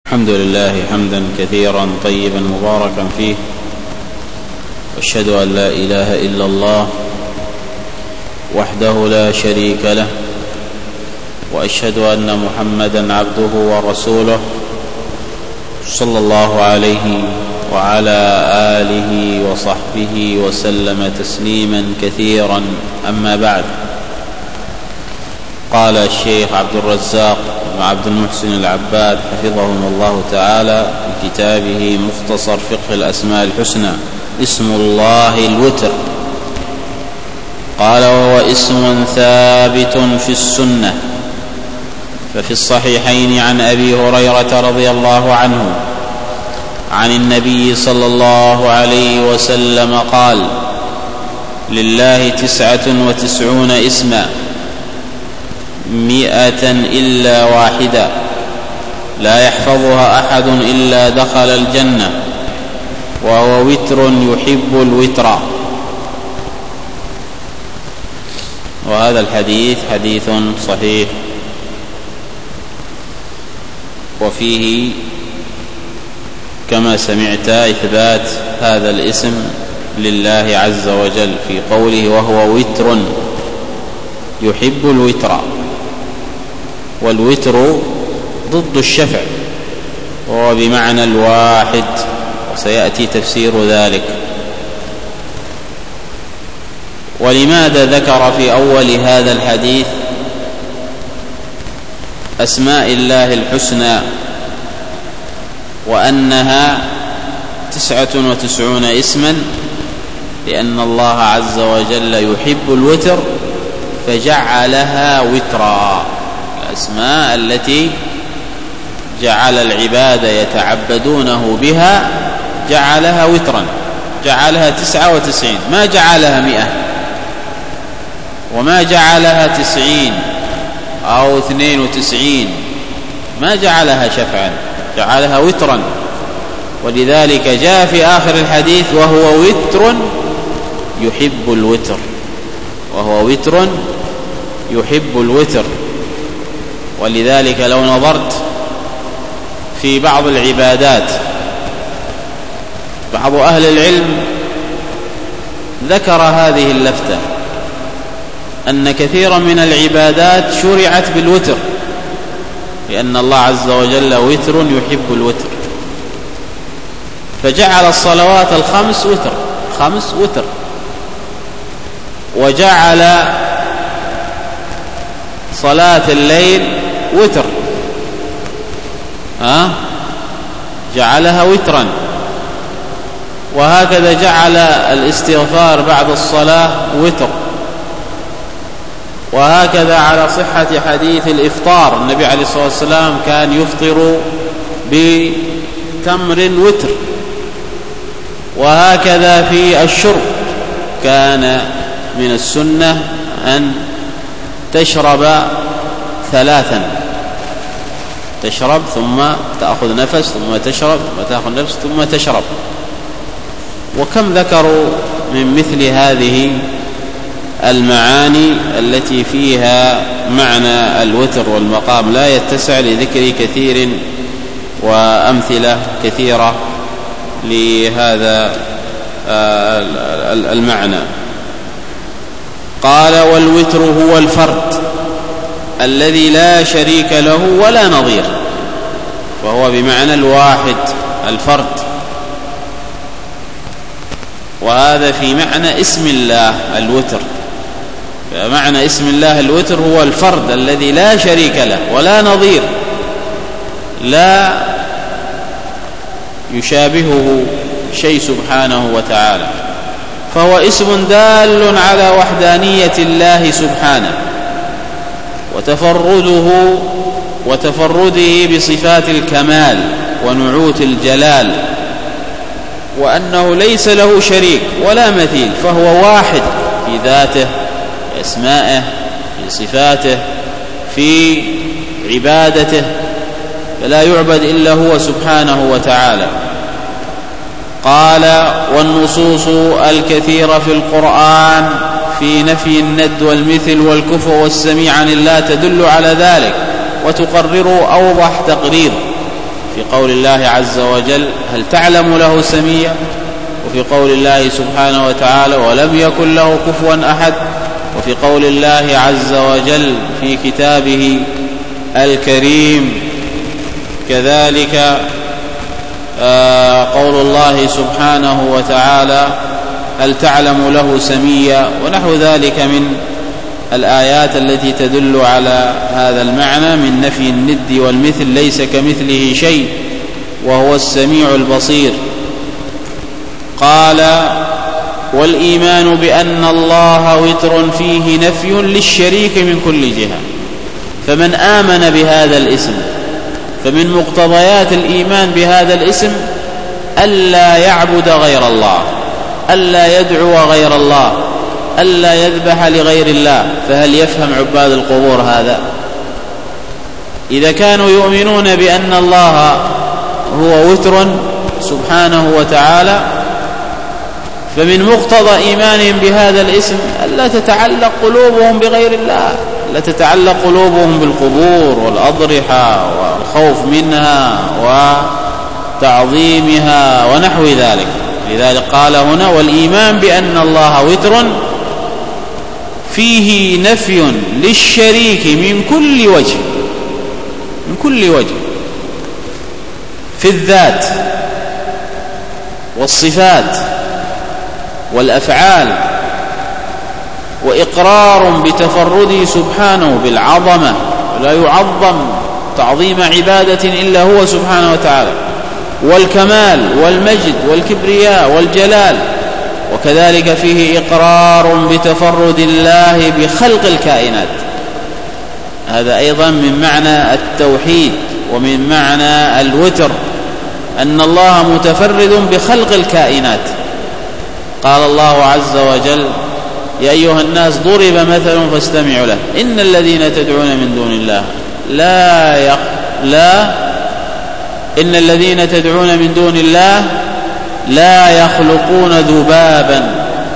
الحمد لله حمدا كثيرا طيبا مباركا فيه، واشهد أن لا إله إلا الله وحده لا شريك له، وأشهد أن محمدا عبده ورسوله صلى الله عليه وعلى آله وصحبه وسلم تسليما كثيرا. أما بعد، قال الشيخ عبد الرزاق بن عبد المحسن العباد حفظهم الله تعالى في كتابه مختصر فقه الأسماء الحسنى: اسم الله الوتر. قال: وهو اسم ثابت في السنة، ففي الصحيحين عن أبي هريرة رضي الله عنه عن النبي صلى الله عليه وسلم قال: لله 99 اسما 100 إلا واحدة لا يحفظها أحد إلا دخل الجنة، وهو وتر يحب الوتر. وهذا الحديث حديث صحيح، وفيه كما سمعت إثبات هذا الاسم لله عز وجل في قوله: وهو وتر يحب الوتر. والوتر ضد الشفع، وهو بمعنى الواحد، وسيأتي تفسير ذلك. ولماذا ذكر في أول هذا الحديث أسماء الله الحسنى وأنها 99 اسما؟ لأن الله عز وجل يحب الوتر فجعلها وترا. الأسماء التي جعل العباد يتعبدونه بها جعلها وترا، جعلها 99، ما جعلها 100 وما جعلها 90 أو 92، ما جعلها شفعا، جعلها وترا. ولذلك جاء في آخر الحديث: وهو وتر يحب الوتر، وهو وتر يحب الوتر. ولذلك لو نظرت في بعض العبادات، بعض أهل العلم ذكر هذه اللفتة، أن كثيرا من العبادات شرعت بالوتر، لأن الله عز وجل وتر يحب الوتر، فجعل الصلوات الخمس وتر، 5 وتر، وجعل صلاة الليل وتر، جعلها وترا. وهكذا جعل الاستغفار بعد الصلاة وتر. وهكذا على صحة حديث الإفطار، النبي عليه الصلاة والسلام كان يفطر بتمر وتر. وهكذا في الشرب، كان من السنة أن تشرب 3، تشرب ثم تأخذ نفس، ثم تشرب ثم تأخذ نفس ثم تشرب. وكم ذكروا من مثل هذه المعاني التي فيها معنى الوتر، والمقام لا يتسع لذكر كثير وأمثلة كثيرة لهذا المعنى. قال: والوتر هو الفرد الذي لا شريك له ولا نظير، وهو بمعنى الواحد، الفرد. وهذا في معنى اسم الله الوتر. معنى اسم الله الوتر هو الفرد الذي لا شريك له ولا نظير، لا يشابهه شيء سبحانه وتعالى، فهو اسم دال على وحدانية الله سبحانه وتفرده بصفات الكمال ونعوت الجلال، وأنه ليس له شريك ولا مثيل، فهو واحد في ذاته، في أسمائه، في صفاته، في عبادته، فلا يعبد إلا هو سبحانه وتعالى. قال: والنصوص الكثيرة في القرآن في نفي الند والمثل والكفء والسميع عن الله تدل على ذلك وتقرر أوضح تقرير. في قول الله عز وجل هل تعلم له سميا، وفي قول الله سبحانه وتعالى ولم يكن له كفوا أحد، وفي قول الله عز وجل في كتابه الكريم كذلك قول الله سبحانه وتعالى هل تعلم له سميا، ونحو ذلك من الآيات التي تدل على هذا المعنى من نفي الند والمثل، ليس كمثله شيء وهو السميع البصير. قال والإيمان بأن الله وتر فيه نفي للشريك من كل جهة، فمن آمن بهذا الاسم فمن مقتضيات الإيمان بهذا الاسم ألا يعبد غير الله، ألا يدعو غير الله، ألا يذبح لغير الله. فهل يفهم عباد القبور هذا؟ إذا كانوا يؤمنون بأن الله هو وتر سبحانه وتعالى، فمن مقتضى إيمانهم بهذا الاسم ألا تتعلق قلوبهم بغير الله، لا تتعلق قلوبهم بالقبور والأضرحة والخوف منها وتعظيمها ونحو ذلك. لذلك قال هنا والإيمان بأن الله وتر فيه نفي للشريك من كل وجه، من كل وجه، في الذات والصفات والأفعال، وإقرار بتفرده سبحانه بالعظمة، ولا يعظم تعظيم عبادة إلا هو سبحانه وتعالى، والكمال والمجد والكبرياء والجلال. وكذلك فيه إقرار بتفرد الله بخلق الكائنات، هذا أيضا من معنى التوحيد ومن معنى الوتر، أن الله متفرد بخلق الكائنات. قال الله عز وجل يا أيها الناس ضرب مثل فاستمعوا له إن الذين تدعون من دون الله إن الذين تدعون من دون الله لا يخلقون ذبابا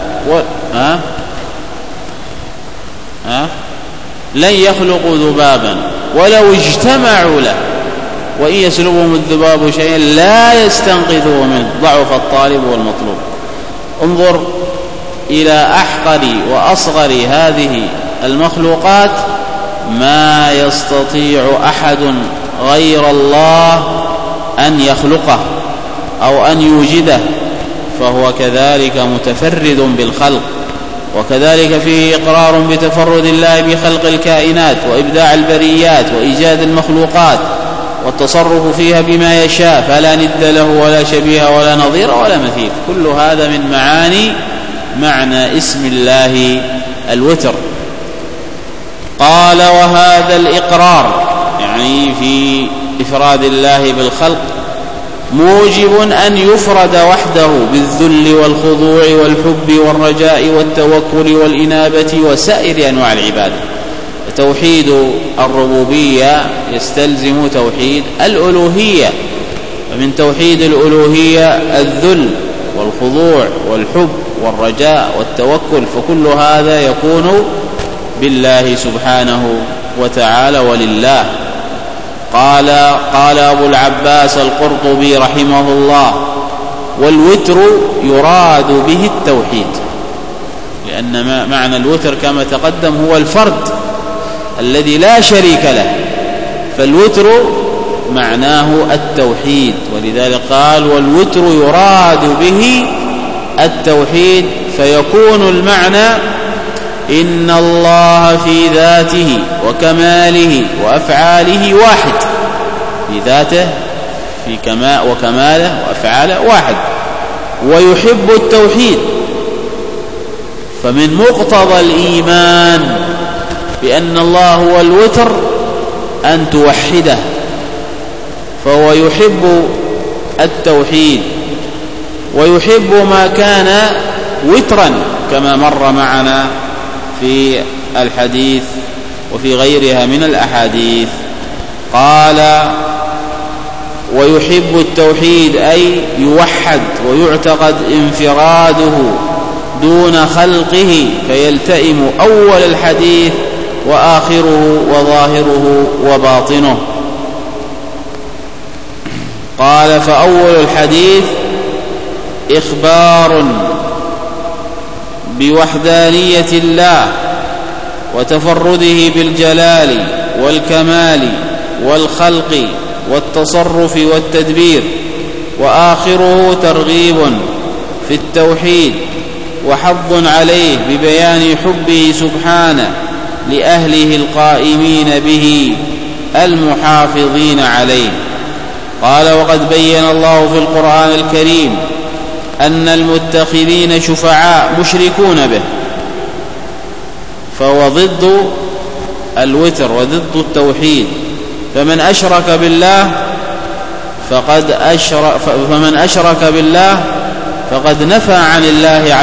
لن يخلقوا ذبابا ولو اجتمعوا له وإن يسلبهم الذباب شيئا لا يستنقذوه منه ضعف الطالب والمطلوب. انظر إلى أحقر وأصغر هذه المخلوقات، ما يستطيع أحد غير الله أن يخلقه أو أن يوجده، فهو كذلك متفرد بالخلق. وكذلك فيه إقرار بتفرد الله بخلق الكائنات وإبداع البريات وإيجاد المخلوقات والتصرف فيها بما يشاء، فلا ند له ولا شبيه ولا نظير ولا مثيل. كل هذا من معنى اسم الله الوتر. قال وهذا الإقرار يعني في إفراد الله بالخلق موجب أن يفرد وحده بالذل والخضوع والحب والرجاء والتوكل والإنابة وسائر أنواع العبادة. توحيد الربوبية يستلزم توحيد الألوهية، ومن توحيد الألوهية الذل والخضوع والحب والرجاء والتوكل، فكل هذا يكون بالله سبحانه وتعالى ولله. قال أبو العباس القرطبي رحمه الله والوتر يراد به التوحيد، لأن معنى الوتر كما تقدم هو الفرد الذي لا شريك له، فالوتر معناه التوحيد، ولذلك قال والوتر يراد به التوحيد، فيكون المعنى إن الله في ذاته وكماله وأفعاله واحد، في ذاته في وكماله وأفعاله واحد، ويحب التوحيد. فمن مقتضى الإيمان بأن الله هو الوتر أن توحده، فهو يحب التوحيد ويحب ما كان وترا كما مر معنا في الحديث وفي غيرها من الأحاديث. قال ويحب التوحيد أي يوحد ويعتقد انفراده دون خلقه، فيلتئم أول الحديث وآخره وظاهره وباطنه. قال: فأول الحديث إخبار بوحدانية الله وتفرده بالجلال والكمال والخلق والتصرف والتدبير، وآخره ترغيب في التوحيد وحض عليه ببيان حبه سبحانه لأهله القائمين به المحافظين عليه. قال: وقد بين الله في القرآن الكريم أن المتخذين شفعاء مشركون به، فهو ضد الوتر وضد التوحيد. فمن أشرك بالله فقد نفى عن الله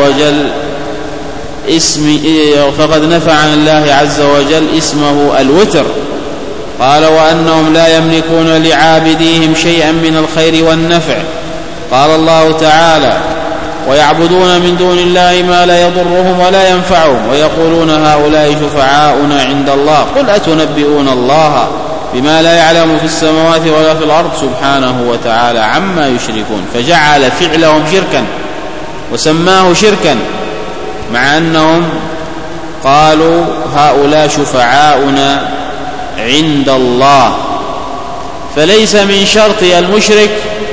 عز وجل اسمه الوتر. قال: وأنهم لا يملكون لعابديهم شيئا من الخير والنفع. قال الله تعالى: ويعبدون من دون الله ما لا يضرهم ولا ينفعهم ويقولون هؤلاء شفعاؤنا عند الله. قل أتنبئون الله بما لا يعلم في السماوات ولا في الأرض سبحانه وتعالى عما يشركون. فجعل فعلهم شركا وسماه شركا، مع أنهم قالوا هؤلاء شفعاؤنا عند الله. فليس من شرط المشرك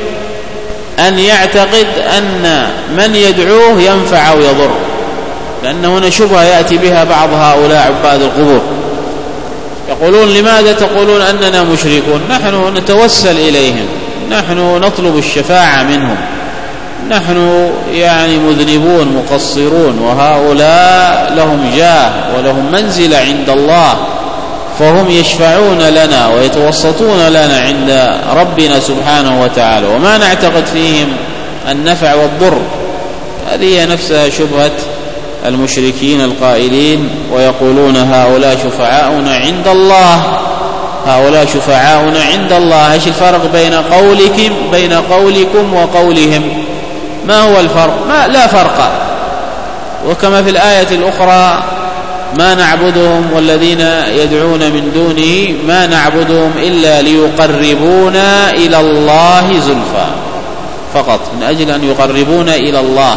أن يعتقد أن من يدعوه ينفع أو يضر، لأن هنا شبهة يأتي بها بعض هؤلاء عباد القبور، يقولون: لماذا تقولون أننا مشركون؟ نحن نتوسل إليهم، نحن نطلب الشفاعة منهم، نحن مذنبون مقصرون، وهؤلاء لهم جاه ولهم منزلة عند الله، فهم يشفعون لنا ويتوسطون لنا عند ربنا سبحانه وتعالى، وما نعتقد فيهم النفع والضر. هذه نفسها شبهة المشركين القائلين ويقولون هؤلاء شفعاؤنا عند الله، هؤلاء شفعاؤنا عند الله. ايش الفرق بين قولكم وقولهم؟ ما هو الفرق؟ لا فرق. وكما في الآية الأخرى: ما نعبدهم والذين يدعون من دونه ما نعبدهم إلا ليقربونا إلى الله زلفى، فقط من أجل أن يقربونا إلى الله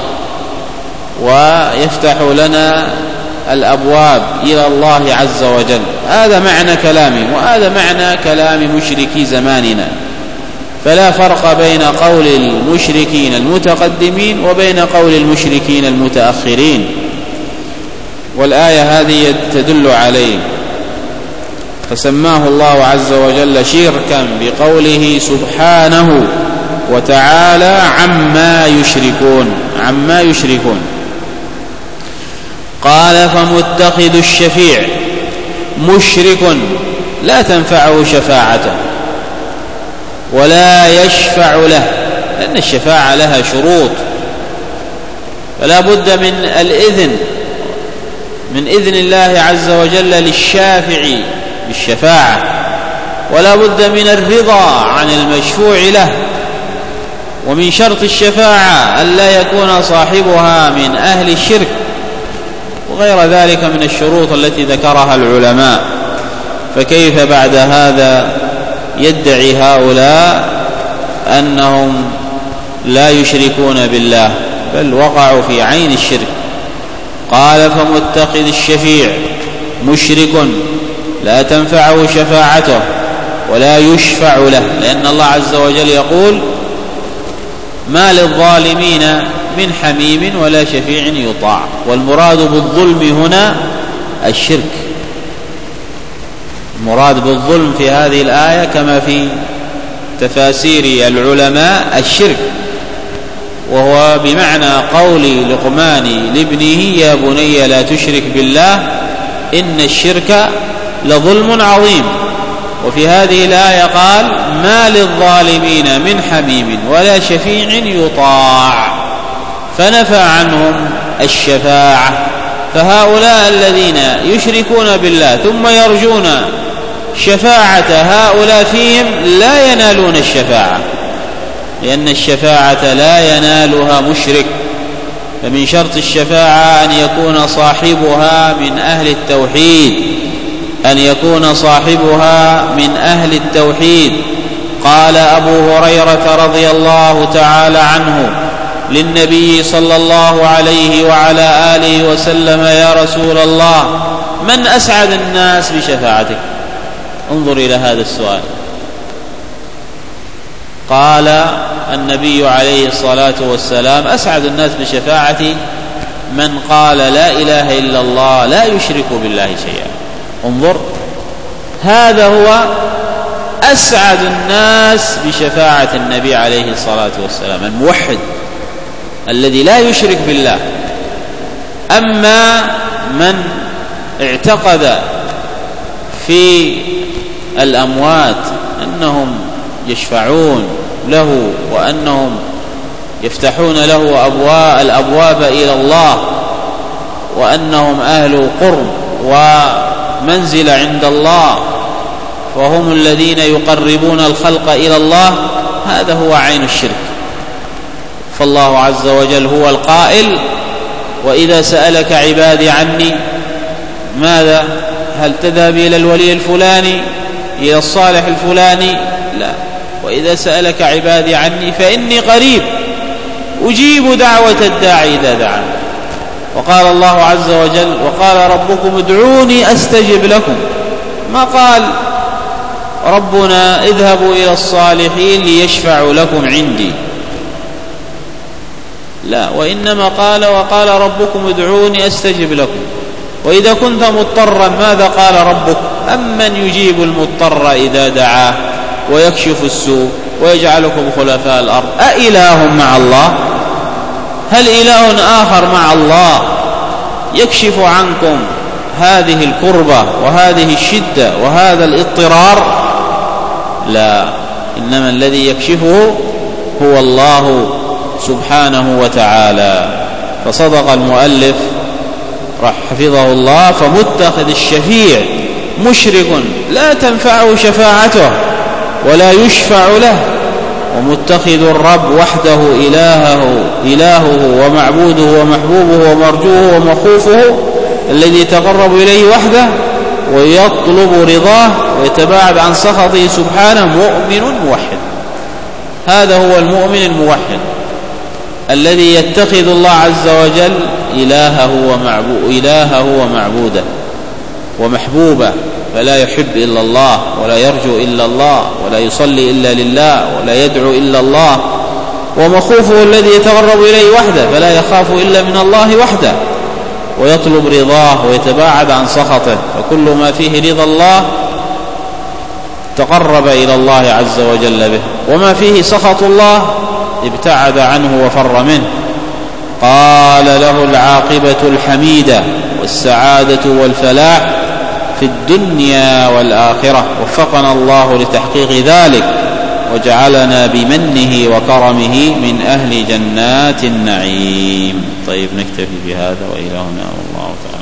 ويفتحوا لنا الأبواب إلى الله عز وجل. هذا معنى كلامهم، وهذا معنى كلام مشركي زماننا. فلا فرق بين قول المشركين المتقدمين وبين قول المشركين المتأخرين، والآية هذه تدل عليه. فسماه الله عز وجل شركا بقوله سبحانه وتعالى عما يشركون. قال: فمتخذ الشفيع مشرك لا تنفعه شفاعته ولا يشفع له، لأن الشفاعة لها شروط، فلا بد من إذن الله عز وجل للشافع بالشفاعة، ولا بد من الرضا عن المشفوع له. ومن شرط الشفاعة أن لا يكون صاحبها من أهل الشرك، وغير ذلك من الشروط التي ذكرها العلماء. فكيف بعد هذا يدعي هؤلاء أنهم لا يشركون بالله، بل وقعوا في عين الشرك. قال: فمتخذ الشفيع مشرك لا تنفعه شفاعته ولا يشفع له، لأن الله عز وجل يقول: ما للظالمين من حميم ولا شفيع يطاع. والمراد بالظلم هنا الشرك، المراد بالظلم في هذه الآية كما في تفاسير العلماء الشرك، وهو بمعنى قول لقمان لابنه: يا بني لا تشرك بالله إن الشرك لظلم عظيم. وفي هذه الآية قال: ما للظالمين من حميم ولا شفيع يطاع، فنفى عنهم الشفاعة. فهؤلاء الذين يشركون بالله ثم يرجون شفاعة هؤلاء فيهم لا ينالون الشفاعة، لأن الشفاعة لا ينالها مشرك. فمن شرط الشفاعة أن يكون صاحبها من أهل التوحيد، قال أبو هريرة رضي الله تعالى عنه للنبي صلى الله عليه وعلى آله وسلم: يا رسول الله، من أسعد الناس بشفاعتك؟ انظر إلى هذا السؤال. قال النبي عليه الصلاة والسلام: أسعد الناس بشفاعتي من قال لا إله إلا الله لا يشرك بالله شيئا. انظر، هذا هو أسعد الناس بشفاعة النبي عليه الصلاة والسلام، الموحد الذي لا يشرك بالله. أما من اعتقد في الأموات أنهم يشفعون له وأنهم يفتحون له الأبواب إلى الله وأنهم أهل قرب ومنزل عند الله وهم الذين يقربون الخلق إلى الله، هذا هو عين الشرك. فالله عز وجل هو القائل: وإذا سألك عبادي عني ماذا؟ هل تذهب إلى الولي الفلاني، إلى الصالح الفلاني؟ لا. وإذا سألك عبادي عني فإني قريب أجيب دعوة الداعي إذا دعان. وقال الله عز وجل: وقال ربكم ادعوني أستجب لكم. ما قال ربنا اذهبوا إلى الصالحين ليشفعوا لكم عندي، لا، وإنما قال: وقال ربكم ادعوني أستجب لكم. وإذا كنت مضطرا ماذا قال ربك؟ أمن يجيب المضطر إذا دعاه ويكشف السوء ويجعلكم خلفاء الأرض أإله مع الله؟ هل إله آخر مع الله يكشف عنكم هذه الكربة وهذه الشدة وهذا الاضطرار؟ لا، إنما الذي يكشفه هو الله سبحانه وتعالى. فصدق المؤلف حفظه الله: فمتخذ الشفيع مشرك لا تنفعه شفاعته ولا يشفع له، ومتخذ الرب وحده إلهه ومعبوده ومحبوبه ومرجوه ومخوفه الذي يتقرب إليه وحده ويطلب رضاه ويتباعد عن سخطه سبحانه، مؤمن موحد. هذا هو المؤمن الموحد الذي يتخذ الله عز وجل إلهه ومعبوده ومحبوبه، فلا يحب إلا الله ولا يرجو إلا الله ولا يصلي إلا لله ولا يدعو إلا الله، ومخوفه الذي يتقرب إليه وحده، فلا يخاف إلا من الله وحده، ويطلب رضاه ويتباعد عن سخطه، فكل ما فيه رضا الله تقرب إلى الله عز وجل به، وما فيه سخط الله ابتعد عنه وفر منه. قال له العاقبة الحميدة والسعادة والفلاح في الدنيا والآخرة، وفقنا الله لتحقيق ذلك وجعلنا بمنه وكرمه من أهل جنات النعيم. طيب، نكتفي بهذا وإلهنا والله تعالى.